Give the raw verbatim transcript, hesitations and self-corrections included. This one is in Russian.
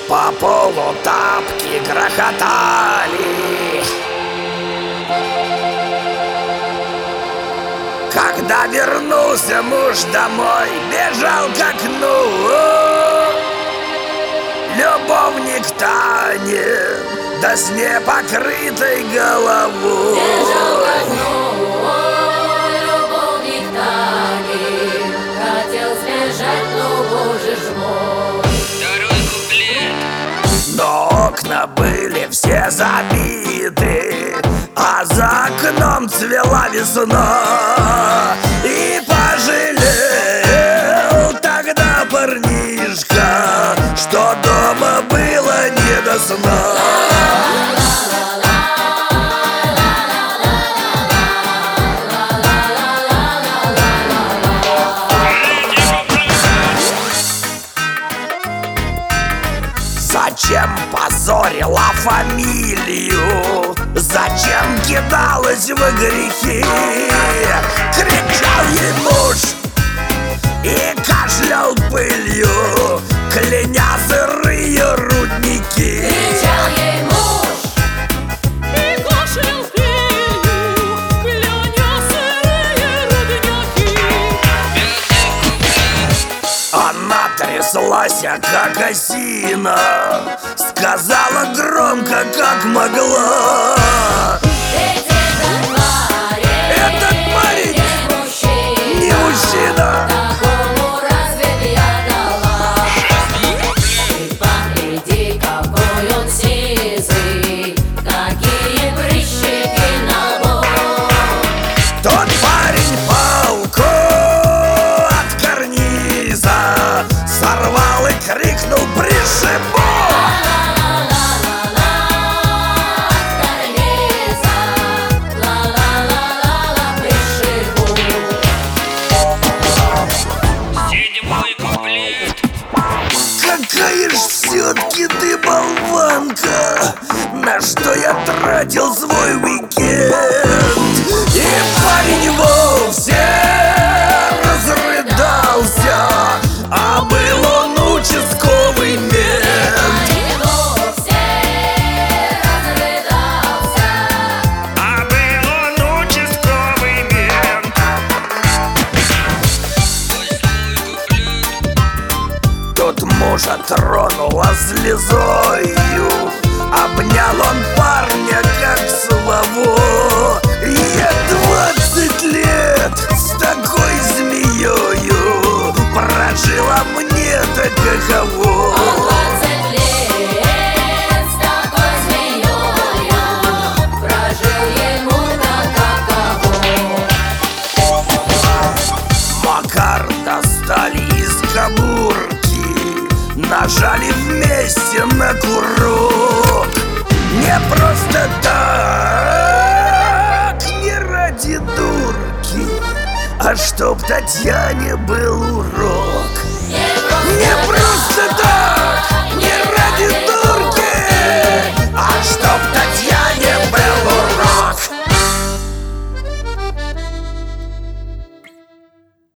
По полу тапки грохотали. Когда вернулся муж домой, бежал к окну. Любовник Тани, да с непокрытой головой. Бежал к окну, любовник Тани, хотел сбежать, но боже ж мой. Второй куплет. Но окна были все забиты, а за окном цвела весна. И пожалел тогда парнишка, что дома было не до сна. Зачем позорила фамилию? Зачем кидалась в грехи? Кричал ей муж и кашлял пылью, кляня сырые рудники. Кричал ей муж и кашлял пылью, кляня сырые рудники. Она тряслась, как осина, сказала громко, как могла: ведь этот парень, этот парень не мужчина, не мужчина. такому разве б я дала? Ты погляди, какой он сизый, какие прыщики на лоб. Тот парень палку от карниза сорвал и крикнул: пришибу! Седьмой куплет. Какая ж все-таки ты болванка, на что я тратил свой уикенд. И парень вовсе разрыдался, а был он участковый мент. А был он участковый мент. Тут мужа тронула слезою, обнял он парня как славу. Я двадцать лет с такой змеёю прожила, мне-то каково. Двадцать лет с такой змеёю прожил ему как каково. Макар достали из кобурки, нажали вместе на курок. Не просто так, не ради дурки, а чтоб Татьяне был урок. Не просто Не